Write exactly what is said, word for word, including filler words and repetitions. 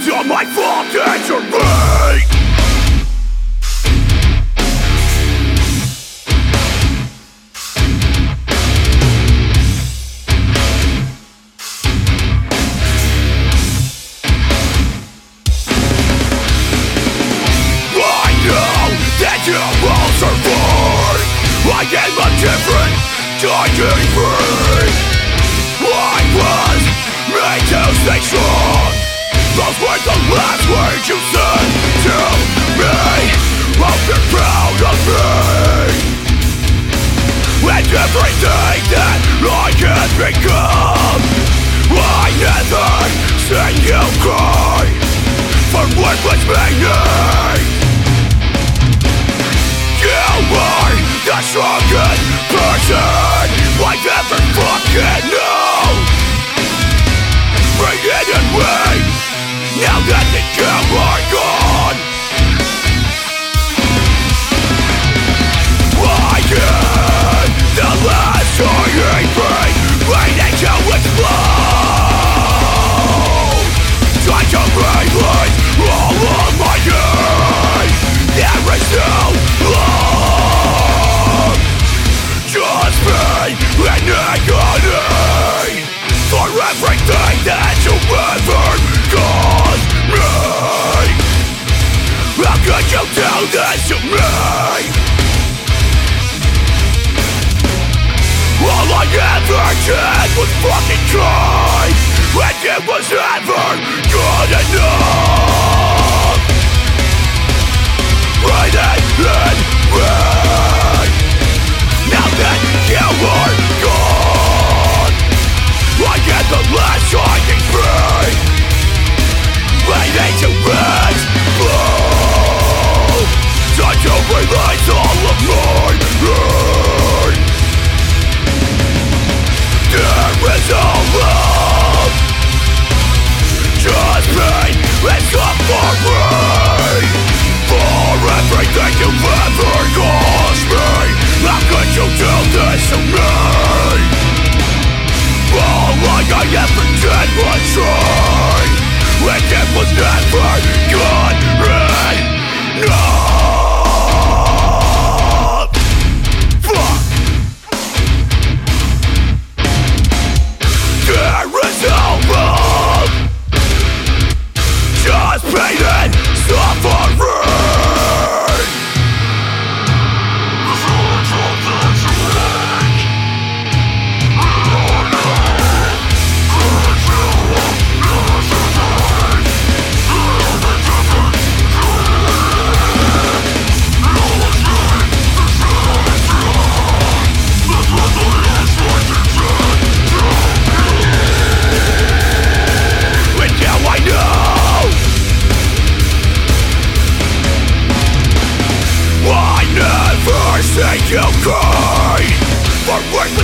It's all my fault, answer me. That you will survive. I am a different, dying free. I was made to stay strong. Those were the last words you said to me. I'll be proud of me and everything that I can become. I never seen you cry for worthless meaning. You are the strongest person I've ever fucking known. Bring it in me, now that you are gone. I am the last dying breath, waiting to explode. Try to release all of my hate. There is no love, just pain and agony for everything that you ever caused me. How could you do this to me? All I ever did was fucking try, and it was never good enough. Right in rain. Now that you are gone, I am the last shining free, waiting to explode. Time to release all of my hate. There is no love, just pain and suffering. For everything you've ever caused me, how could you do this to me? All I ever did was try, and it was never good enough. Fuck. There is no love, just pain and suffering. Say you cried for worthless